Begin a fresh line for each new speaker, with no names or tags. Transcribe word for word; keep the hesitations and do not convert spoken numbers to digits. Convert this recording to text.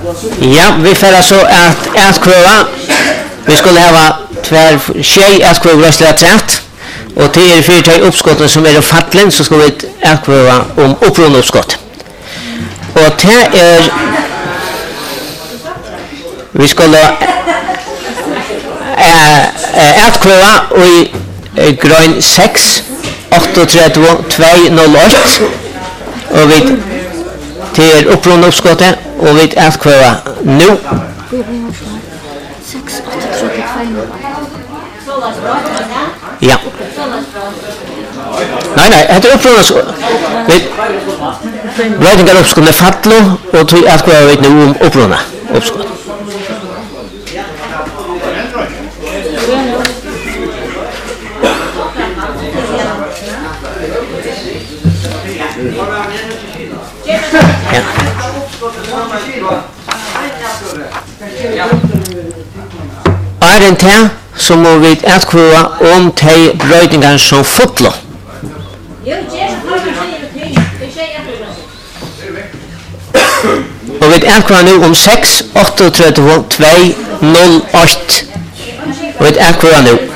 Ja, vi får så att ätkvöva. Vi skulle ha tvär tjej ätkvöva rösträtt. Och till er fyrtag uppskotten som är fattlen så ska vi ätkvöva om upprörande uppskott. Och det är vi skulle ätkvöva i grön sex åtta tre två noll åtta och vi till upprörande uppskottet och vi ätkvöva nu.
sex åtta tre två.
Ja. Nej, nej, det är upprörande. Vi brödingar uppskott med fattlo och till ätkvöva vi nu om upprörande uppskott. Ja. Er en te så må vi ätkvöva om te brödingar som fotlo. Och vi ätkvöva nu om sex åtta tre två noll åtta. Och vi ätkvöva nu.